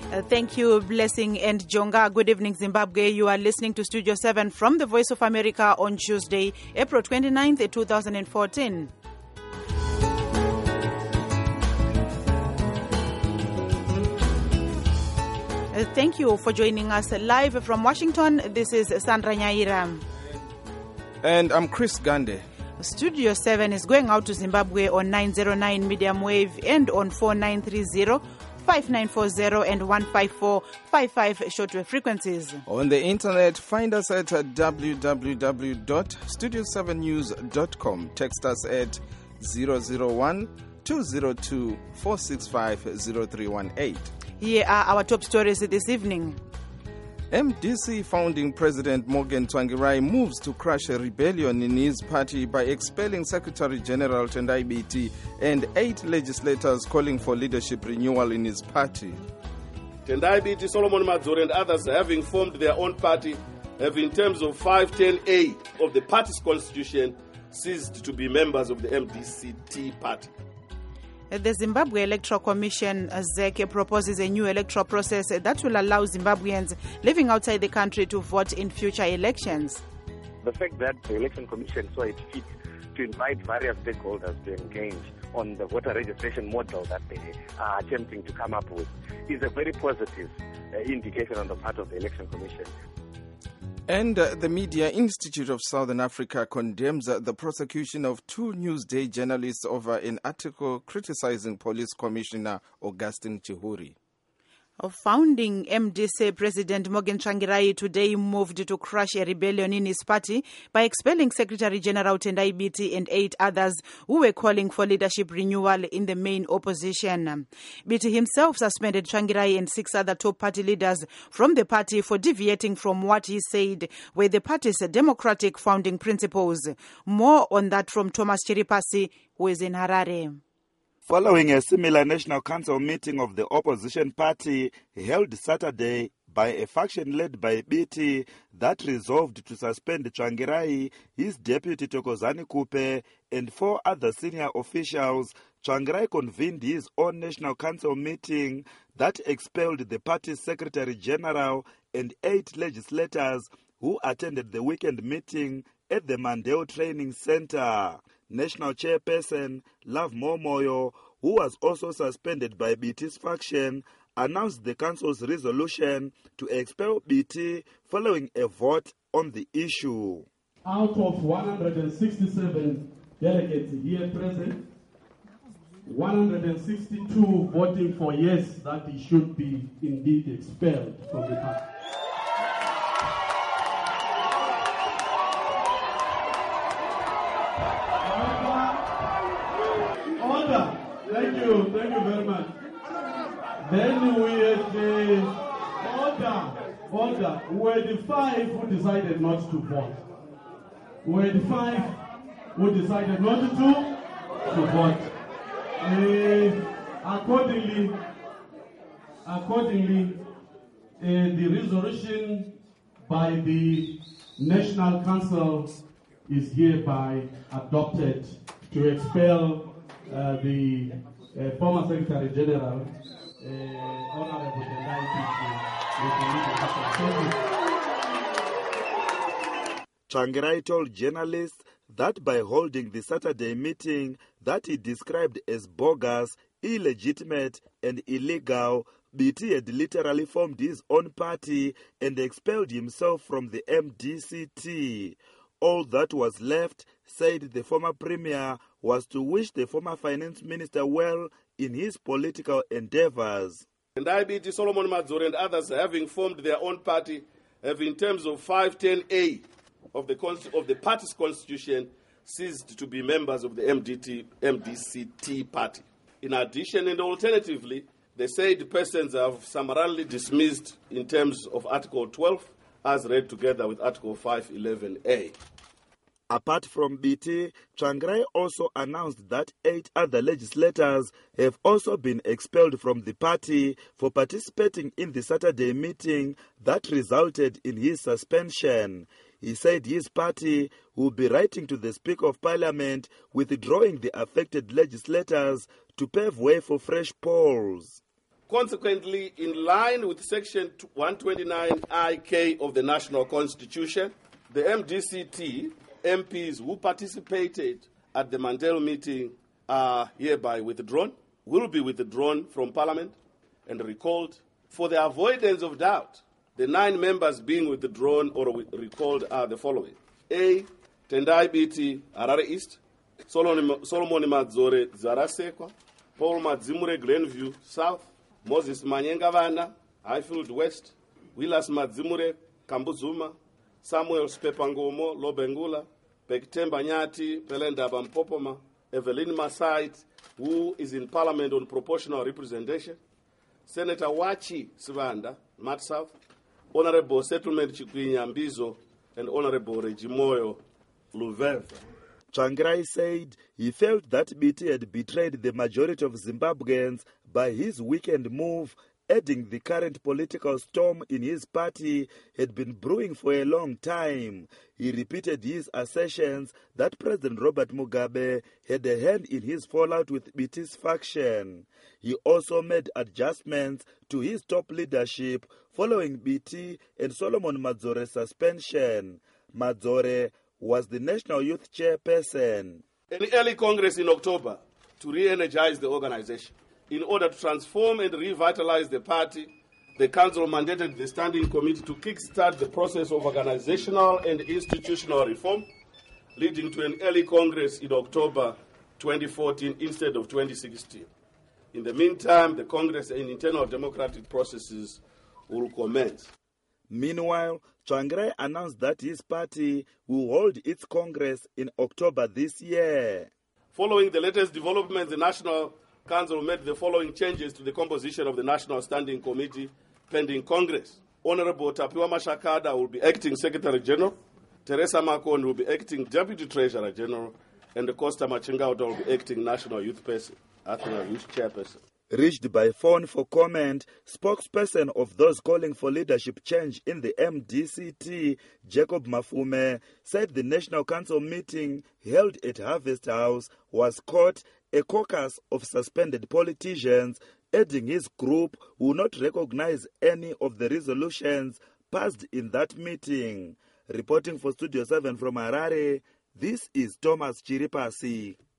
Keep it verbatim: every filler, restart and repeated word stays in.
Uh, thank you, Blessing and Jonga. Good evening, Zimbabwe. You are listening to Studio seven from the Voice of America on Tuesday, April twenty-ninth, twenty fourteen. Uh, thank you for joining us live from Washington. This is Sandra Nyaira. And I'm Chris Gande. Studio seven is going out to Zimbabwe on nine oh nine medium wave and on four nine three zero, five nine four zero and one five four five five shortwave frequencies. On the internet, find us at w w w dot studio seven news dot com. Text us at zero zero one, two zero two, four six five, zero three one eight. Here are our top stories this evening. M D C founding President Morgan Tsvangirai moves to crush a rebellion in his party by expelling Secretary General Tendai Biti and eight legislators calling for leadership renewal in his party. Tendai Biti, Solomon Madzori and others having formed their own party have, in terms of five ten A of the party's constitution, ceased to be members of the M D C T party. The Zimbabwe Electoral Commission, Z E C, proposes a new electoral process that will allow Zimbabweans living outside the country to vote in future elections. The fact that the Election Commission saw it fit to invite various stakeholders to engage on the voter registration model that they are attempting to come up with is a very positive uh, indication on the part of the Election Commission. And uh, the Media Institute of Southern Africa condemns uh, the prosecution of two Newsday journalists over an article criticizing Police Commissioner Augustine Chihuri. Founding M D C President Morgan Tsvangirai today moved to crush a rebellion in his party by expelling Secretary General Tendai Biti and eight others who were calling for leadership renewal in the main opposition. Biti himself suspended Tsvangirai and six other top party leaders from the party for deviating from what he said were the party's democratic founding principles. More on that from Thomas Chiripasi, who is in Harare. Following a similar National Council meeting of the opposition party held Saturday by a faction led by Biti that resolved to suspend Tsvangirai, his deputy Thokozani Kupe, and four other senior officials, Tsvangirai convened his own National Council meeting that expelled the party's Secretary General and eight legislators who attended the weekend meeting at the Mandeo Training Center. National Chairperson Love Momoyo, who was also suspended by Biti's faction, announced the council's resolution to expel Biti following a vote on the issue. Out of one hundred sixty-seven delegates here present, one hundred sixty-two voting for yes that he should be indeed expelled from the party. Order. Thank you. Thank you very much. Then we had the order. Order. We were the five who decided not to vote. We were the five who decided not to, to vote. Uh, accordingly, accordingly, uh, the resolution by the National Council is hereby adopted to expel uh, the uh, former Secretary General, uh, Honorable Tendai Biti. Tsvangirai told journalists that by holding the Saturday meeting that he described as bogus, illegitimate and illegal, Biti had literally formed his own party and expelled himself from the M D C T. All that was left, said the former premier, was to wish the former finance minister well in his political endeavors. And I B T, Solomon Madzori and others having formed their own party have, in terms of five ten A of the of the party's constitution, ceased to be members of the M D T, M D C T party. In addition and alternatively, the said persons have summarily dismissed in terms of Article twelve as read together with Article five eleven A. Apart from Biti, Tsvangirai also announced that eight other legislators have also been expelled from the party for participating in the Saturday meeting that resulted in his suspension. He said his party will be writing to the Speaker of Parliament withdrawing the affected legislators to pave way for fresh polls. Consequently, in line with Section one twenty-nine I K of the National Constitution, the M D C T M Ps who participated at the Mandela meeting are hereby withdrawn, will be withdrawn from Parliament and recalled. For the avoidance of doubt, the nine members being withdrawn or recalled are the following. A. Tendai Biti, Harare East. Solomon Madzore, Zarasekwa. Paul Madzimure, Glenview South. Moses Manyengavana, Highfield West. Willas Madzimure, Kambuzuma. Samuel Spepangomo, Lobengula. Pektemba Nyati, Pelenda Bampopoma. Evelyn Masait, who is in Parliament on proportional representation. Senator Wachi Sivanda, Mat South. Honorable Settlement Chikwinya Mbizo, and Honorable Regimoyo Luveve. Tsvangirai said he felt that B T had betrayed the majority of Zimbabweans by his weekend move, adding the current political storm in his party had been brewing for a long time. He repeated his assertions that President Robert Mugabe had a hand in his fallout with B T's faction. He also made adjustments to his top leadership following B T and Solomon Madzore's suspension. Madzore was the National Youth Chairperson. An early Congress in October to re-energize the organization. In order to transform and revitalize the party, the Council mandated the Standing Committee to kickstart the process of organizational and institutional reform, leading to an early Congress in October twenty fourteen instead of twenty sixteen. In the meantime, the Congress and internal democratic processes will commence. Meanwhile, Tsvangirai announced that his party will hold its Congress in October this year. Following the latest developments, the National Council made the following changes to the composition of the National Standing Committee pending Congress. Honorable Tapiwa Mashakada will be acting Secretary General, Teresa Makon will be acting Deputy Treasurer General, and Costa Machingauta will be acting National Youth Person, National Youth Chairperson. Reached by phone for comment, spokesperson of those calling for leadership change in the M D C T, Jacob Mafume, said the National Council meeting held at Harvest House was caught a caucus of suspended politicians, adding his group will not recognize any of the resolutions passed in that meeting. Reporting for Studio seven from Harare, this is Thomas Chiripasi.